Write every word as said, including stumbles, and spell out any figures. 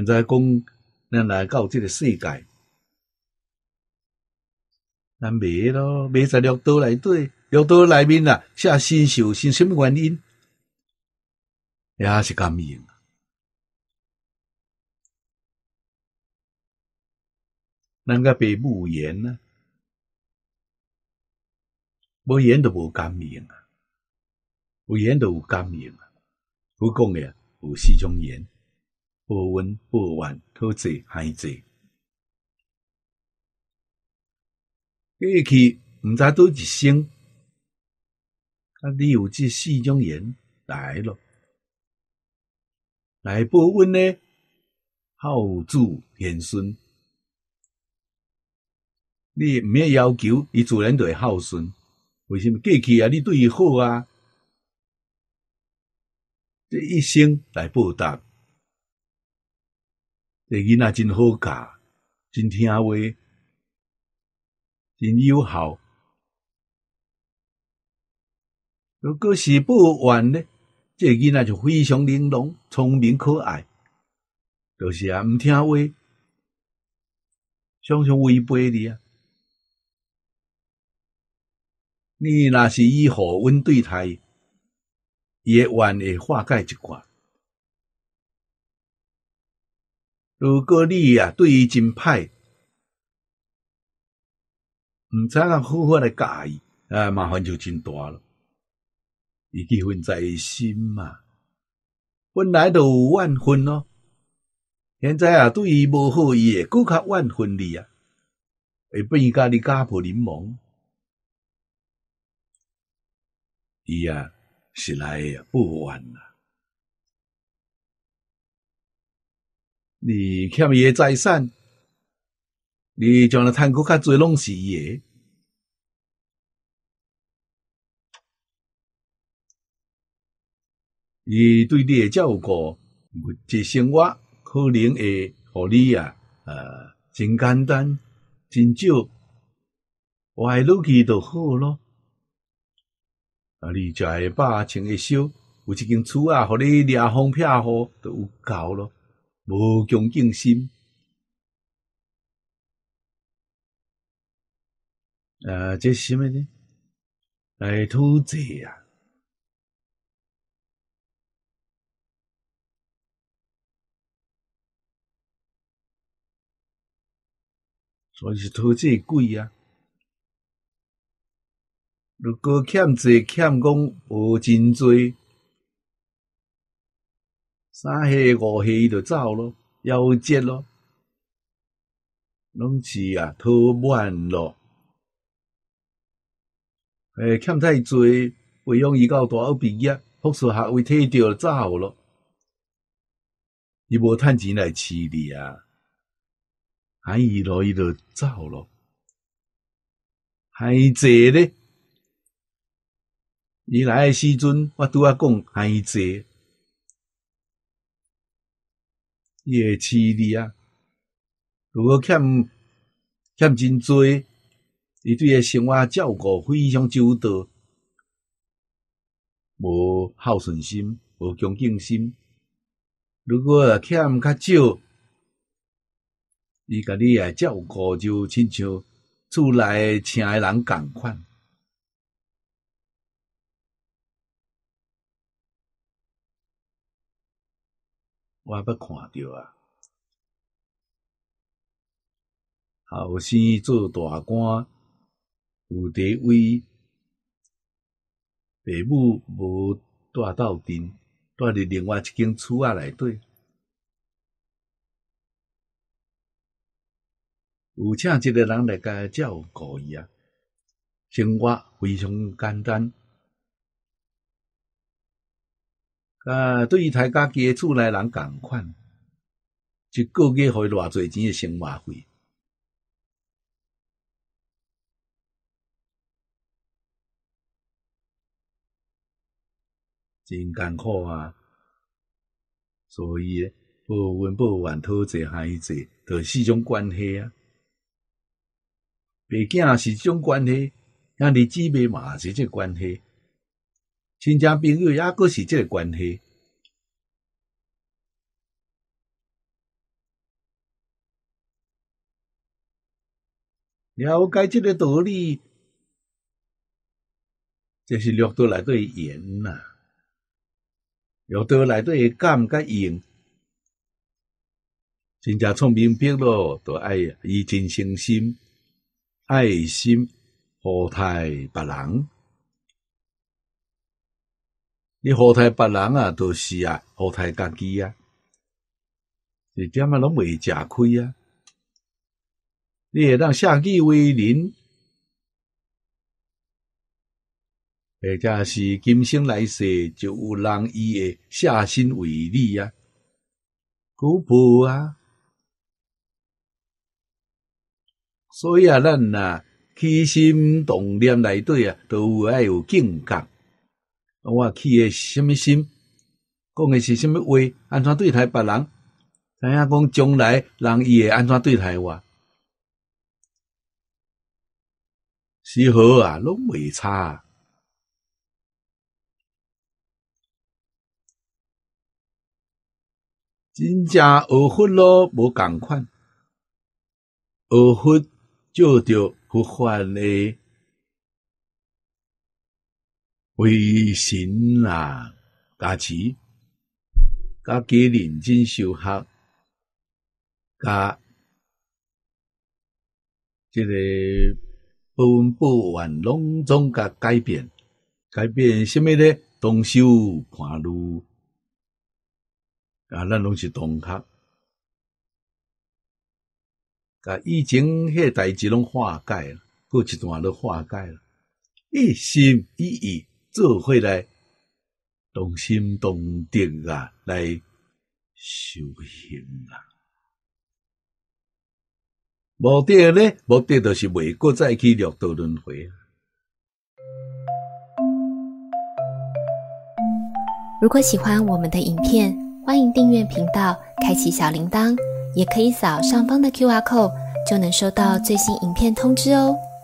现在讲，咱来到这个世界，咱迷咯，迷在绿岛内底，绿岛内面啊，写新秀是什么原因？也是感应。咱甲爸母有缘啊，无缘就无感应啊，有缘就有感应啊。我讲诶，有四种缘：报恩、报怨、讨债、害债。过去毋知倒一生，啊，你有这四种缘来咯。来报恩呢，孝子贤孙。你毋免要求，伊自然就会孝顺。为什么？过去啊，你对伊好啊，这一生来报答。这囡仔真好教，真听话，真友好。如果是报怨呢，这囡仔就非常玲珑、聪明、可爱，就是啊，毋听话，常常违背你啊。你若是以好恩对待，伊诶怨会化解一寡。如果你啊对伊真歹，毋知影好好来教伊，啊，麻烦就真大咯。伊记恨在心嘛，本来就有怨恨咯。现在啊对伊无好，伊会搁较怨恨你啊，会变甲你家破人亡。伊啊是来报怨啦。你欠伊诶财产，你将来趁搁较侪拢是伊诶。伊对你诶照顾，物质生活可能会互你啊，呃，真简单，真少，活落去就好咯。啊，你食会饱，穿会少，有一间厝啊，互你掠风撇雨，就有够咯。无恭敬心，啊，这是什么呢？来讨债啊！所以是讨债鬼啊！如果欠债欠讲无真多，三岁五岁伊就走咯，夭折咯，拢是啊讨满咯。诶，欠太多，培养伊到大学毕业，博士学位摕着就走咯。伊无趁钱来饲你啊，害伊咯，伊就走咯。害债咧，伊来诶时阵，我拄啊讲害债。伊会饲你啊！如果欠欠真多，伊对诶生活照顾非常周到，无孝顺心，无恭敬心。如果欠较少，伊甲你诶照顾就亲像厝内请诶人共款。我捌看着啊，后生做大官，有地位，父母无带斗阵，带伫另外一间厝仔内底，有请一个人来甲照顾伊啊，生活非常简单。啊，对于大家己诶厝内人共款，一个月互伊偌侪钱诶生活费，真艰苦啊！所以报恩、报怨、讨债、害债，著四种关系啊。爸囝是一种关系，兄弟姊妹嘛是即个关系，亲戚朋友也阁是即个关系。 了解这个道理，这是六道内底言呐、啊。六道内底感甲应，真正创明白咯，就爱以真诚心、爱心好待别人。你好待别人啊，就是啊，好待家己啊，一点啊拢袂吃亏啊。你会当下己为人，或者是今生来世就有人伊会下心为你啊，古无啊。所以啊，咱啊起心动念内底啊，都有爱有境界。我起的是什么心，讲的是什么话，安怎对待别人，知影讲将来人伊会安怎对待我。丝毫啊，拢袂差。真正学佛咯，无共款。学佛照着佛法的为神啊加持，加加认真修学，加这个报恩报怨拢总甲改变，改变什么呢？当修盘路啊，咱拢是同学，甲以前迄代志拢化解了，过一段都化解了，一心一意做伙来动心动德啊，来修行啊。目的呢？目的就是袂搁再去六道轮回。 如果喜欢我们的影片，欢迎订阅频道，开启小铃铛，也可以扫上方的 Q R code， 就能收到最新影片通知哦。